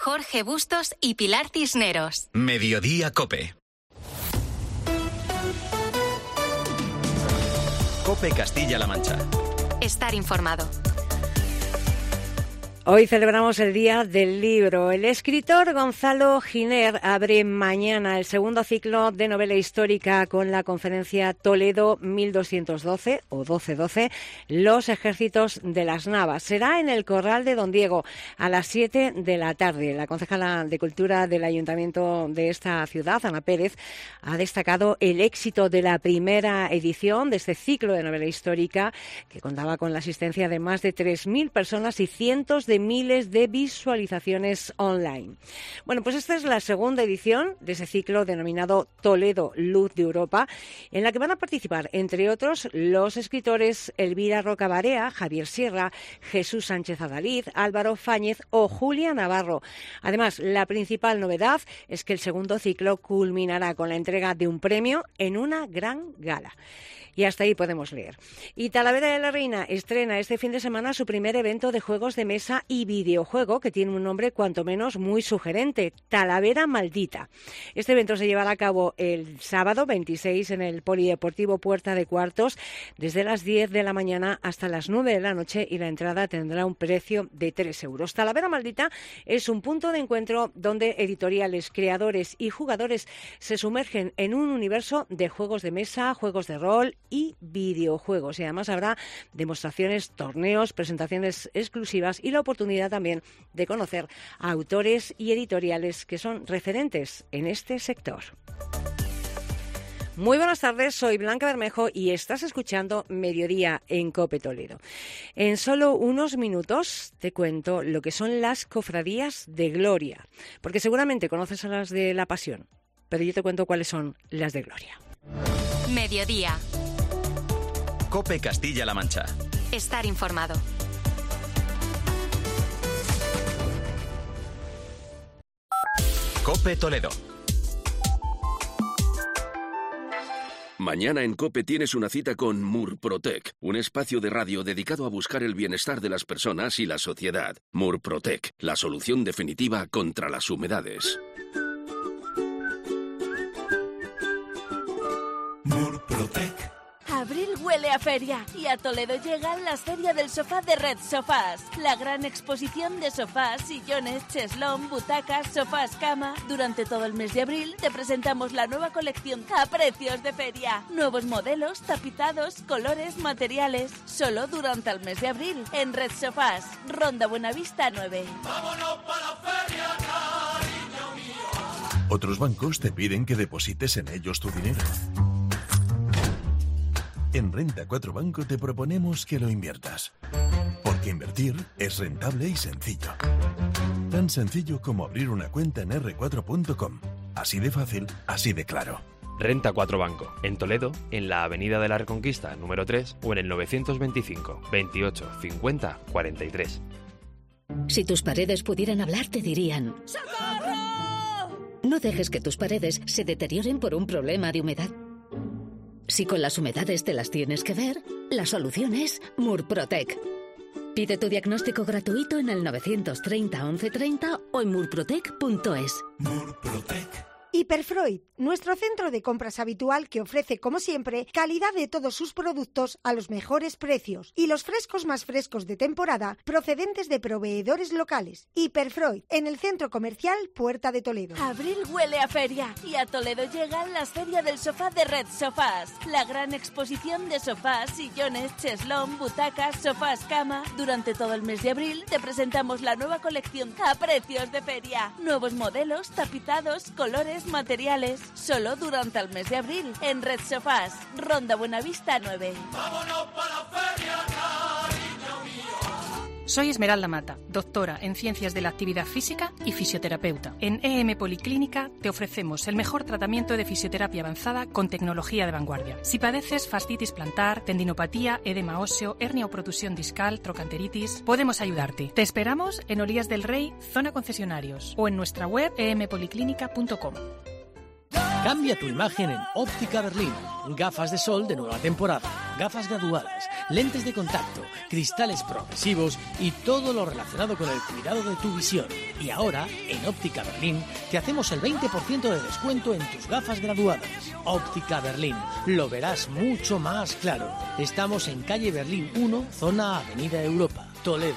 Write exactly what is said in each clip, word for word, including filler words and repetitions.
Jorge Bustos y Pilar Cisneros. Mediodía COPE. COPE Castilla-La Mancha. Estar informado. Hoy celebramos el Día del Libro. El escritor Gonzalo Giner abre mañana el segundo ciclo de novela histórica con la conferencia Toledo mil doscientos doce o doce doce, Los ejércitos de las Navas. Será en el Corral de Don Diego a las siete de la tarde. La concejala de Cultura del Ayuntamiento de esta ciudad, Ana Pérez, ha destacado el éxito de la primera edición de este ciclo de novela histórica, que contaba con la asistencia de más de tres mil personas y cientos de de miles de visualizaciones online. Bueno, pues esta es la segunda edición de ese ciclo denominado Toledo, Luz de Europa, en la que van a participar, entre otros, los escritores Elvira Roca Barea, Javier Sierra, Jesús Sánchez Adalid, Álvaro Fáñez o Julia Navarro. Además, la principal novedad es que el segundo ciclo culminará con la entrega de un premio en una gran gala. Y hasta ahí podemos leer. Y Talavera de la Reina estrena este fin de semana su primer evento de juegos de mesa y videojuego, que tiene un nombre cuanto menos muy sugerente, Talavera Maldita. Este evento se llevará a cabo el sábado veintiséis en el Polideportivo Puerta de Cuartos, desde las diez de la mañana hasta las nueve de la noche, y la entrada tendrá un precio de tres euros. Talavera Maldita es un punto de encuentro donde editoriales, creadores y jugadores se sumergen en un universo de juegos de mesa, juegos de rol y videojuegos. Y además habrá demostraciones, torneos, presentaciones exclusivas y la oportunidad también de conocer a autores y editoriales que son referentes en este sector. Muy buenas tardes, soy Blanca Bermejo y estás escuchando Mediodía en COPE Toledo. En solo unos minutos te cuento lo que son las cofradías de Gloria, porque seguramente conoces a las de la Pasión, pero yo te cuento cuáles son las de Gloria. Mediodía. COPE Castilla-La Mancha. Estar informado. COPE Toledo. Mañana en COPE tienes una cita con Murprotec, un espacio de radio dedicado a buscar el bienestar de las personas y la sociedad. Murprotec, la solución definitiva contra las humedades. Murprotec. Abril huele a feria y a Toledo llega la Feria del Sofá de Red Sofás. La gran exposición de sofás, sillones, cheslón, butacas, sofás, cama. Durante todo el mes de abril te presentamos la nueva colección a precios de feria. Nuevos modelos, tapizados, colores, materiales. Solo durante el mes de abril en Red Sofás, Ronda Buenavista nueve. ¡Vámonos para la feria, cariño mío! Otros bancos te piden que deposites en ellos tu dinero. En Renta cuatro Banco te proponemos que lo inviertas. Porque invertir es rentable y sencillo. Tan sencillo como abrir una cuenta en erre cuatro punto com. Así de fácil, así de claro. Renta cuatro Banco, en Toledo, en la Avenida de la Reconquista, número tres, o en el novecientos veinticinco, veintiocho, cincuenta, cuarenta y tres. Si tus paredes pudieran hablar, te dirían: ¡Socorro! No dejes que tus paredes se deterioren por un problema de humedad. Si con las humedades te las tienes que ver, la solución es Murprotec. Pide tu diagnóstico gratuito en el novecientos treinta, once treinta o en murprotec punto es. Murprotec. Hiperfreud, nuestro centro de compras habitual que ofrece, como siempre, calidad de todos sus productos a los mejores precios y los frescos más frescos de temporada procedentes de proveedores locales. Hiperfreud, en el centro comercial Puerta de Toledo. Abril huele a feria y a Toledo llega la Feria del Sofá de Red Sofás. La gran exposición de sofás, sillones, cheslón, butacas, sofás, cama. Durante todo el mes de abril te presentamos la nueva colección a precios de feria. Nuevos modelos, tapizados, colores, materiales. Solo durante el mes de abril en Red Sofás, Ronda Buenavista nueve. ¡Vámonos para la feria, cariño mío! Soy Esmeralda Mata, doctora en Ciencias de la Actividad Física y fisioterapeuta. En E M Policlínica te ofrecemos el mejor tratamiento de fisioterapia avanzada con tecnología de vanguardia. Si padeces fascitis plantar, tendinopatía, edema óseo, hernia o protusión discal, trocanteritis, podemos ayudarte. Te esperamos en Olías del Rey, zona concesionarios, o en nuestra web e m policlínica punto com. Cambia tu imagen en Óptica Berlín. Gafas de sol de nueva temporada, gafas graduadas, lentes de contacto, cristales progresivos y todo lo relacionado con el cuidado de tu visión. Y ahora, en Óptica Berlín, te hacemos el veinte por ciento de descuento en tus gafas graduadas. Óptica Berlín, lo verás mucho más claro. Estamos en calle Berlín uno, zona Avenida Europa, Toledo.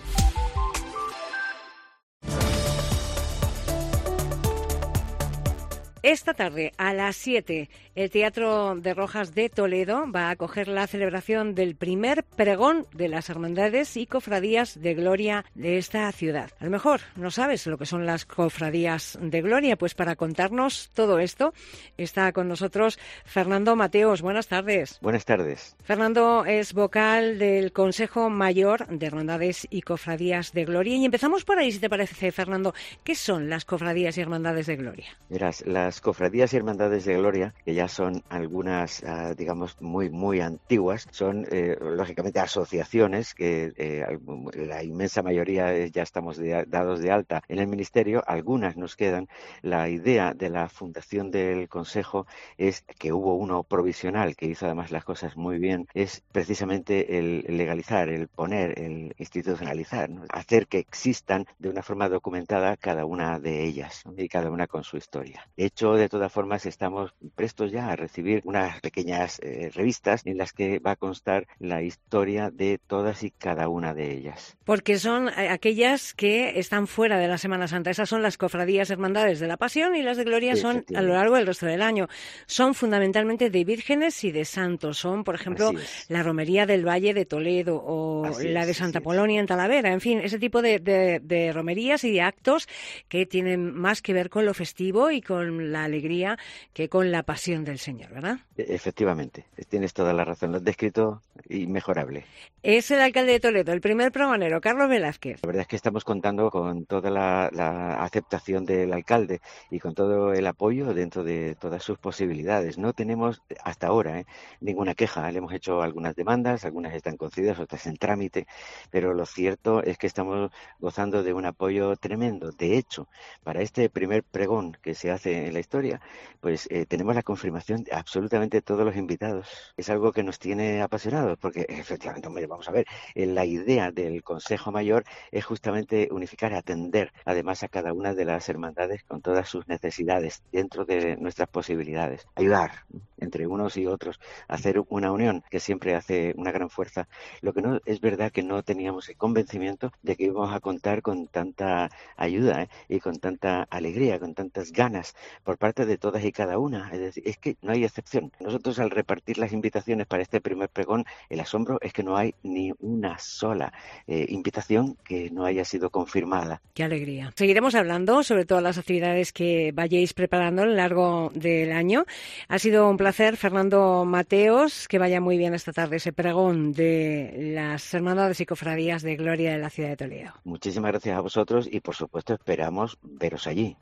Esta tarde, a las siete, el Teatro de Rojas de Toledo va a acoger la celebración del primer pregón de las hermandades y cofradías de gloria de esta ciudad. A lo mejor no sabes lo que son las cofradías de gloria, pues para contarnos todo esto está con nosotros Fernando Mateos. Buenas tardes. Buenas tardes. Fernando es vocal del Consejo Mayor de Hermandades y Cofradías de Gloria. Y empezamos por ahí, si te parece, Fernando. ¿Qué son las cofradías y hermandades de gloria? Verás, las cofradías y hermandades de gloria, que ya son algunas, uh, digamos, muy, muy antiguas, son, eh, lógicamente, asociaciones que eh, la inmensa mayoría ya estamos de, dados de alta en el Ministerio. Algunas nos quedan. La idea de la fundación del Consejo es que hubo uno provisional que hizo además las cosas muy bien, es precisamente el legalizar, el poner, el institucionalizar, ¿no? Hacer que existan de una forma documentada cada una de ellas, ¿no? Y cada una con su historia. De hecho, de todas formas, estamos prestos ya a recibir unas pequeñas eh, revistas en las que va a constar la historia de todas y cada una de ellas. Porque son aquellas que están fuera de la Semana Santa. Esas son las cofradías hermandades de la Pasión, y las de Gloria sí, son a lo largo del resto del año. Son fundamentalmente de vírgenes y de santos. Son, por ejemplo, la Romería del Valle de Toledo o así la de Santa es, Polonia en Talavera. En fin, ese tipo de, de, de romerías y de actos que tienen más que ver con lo festivo y con la alegría que con la pasión del Señor, ¿verdad? Efectivamente, tienes toda la razón, lo has descrito inmejorable. Es el alcalde de Toledo, el primer pregonero, Carlos Velázquez. La verdad es que estamos contando con toda la, la aceptación del alcalde y con todo el apoyo dentro de todas sus posibilidades. No tenemos hasta ahora ¿eh? ninguna queja, le hemos hecho algunas demandas, algunas están concedidas, otras en trámite, pero lo cierto es que estamos gozando de un apoyo tremendo. De hecho, para este primer pregón que se hace en la historia, pues eh, tenemos la confirmación de absolutamente todos los invitados. Es algo que nos tiene apasionados, porque efectivamente, hombre, vamos a ver, eh, la idea del Consejo Mayor es justamente unificar, atender además a cada una de las hermandades con todas sus necesidades dentro de nuestras posibilidades, ayudar entre unos y otros, hacer una unión que siempre hace una gran fuerza. Lo que no es verdad que no teníamos el convencimiento de que íbamos a contar con tanta ayuda ¿eh? y con tanta alegría, con tantas ganas por parte de todas y cada una. Es decir, es que no hay excepción. Nosotros, al repartir las invitaciones para este primer pregón, el asombro es que no hay ni una sola eh, invitación que no haya sido confirmada. ¡Qué alegría! Seguiremos hablando sobre todas las actividades que vayáis preparando a lo largo del año. Ha sido un placer, Fernando Mateos, que vaya muy bien esta tarde ese pregón de las hermandades y cofradías de gloria de la ciudad de Toledo. Muchísimas gracias a vosotros y, por supuesto, esperamos veros allí.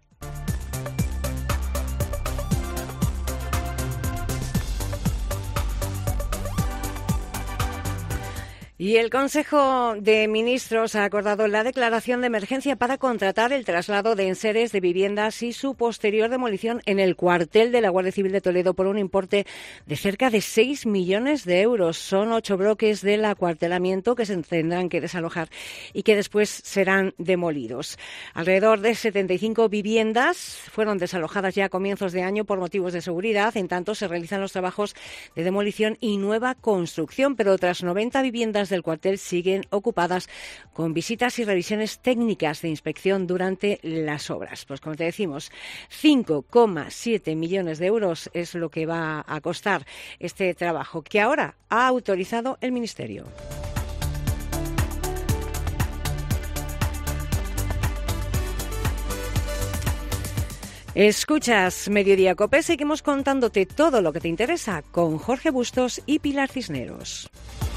Y el Consejo de Ministros ha acordado la declaración de emergencia para contratar el traslado de enseres de viviendas y su posterior demolición en el cuartel de la Guardia Civil de Toledo por un importe de cerca de seis millones de euros. Son ocho bloques del acuartelamiento que se tendrán que desalojar y que después serán demolidos. Alrededor de setenta y cinco viviendas fueron desalojadas ya a comienzos de año por motivos de seguridad. En tanto, se realizan los trabajos de demolición y nueva construcción, pero otras noventa viviendas del cuartel siguen ocupadas con visitas y revisiones técnicas de inspección durante las obras. Pues como te decimos, cinco coma siete millones de euros es lo que va a costar este trabajo que ahora ha autorizado el Ministerio. Escuchas Mediodía Cope, seguimos contándote todo lo que te interesa con Jorge Bustos y Pilar Cisneros.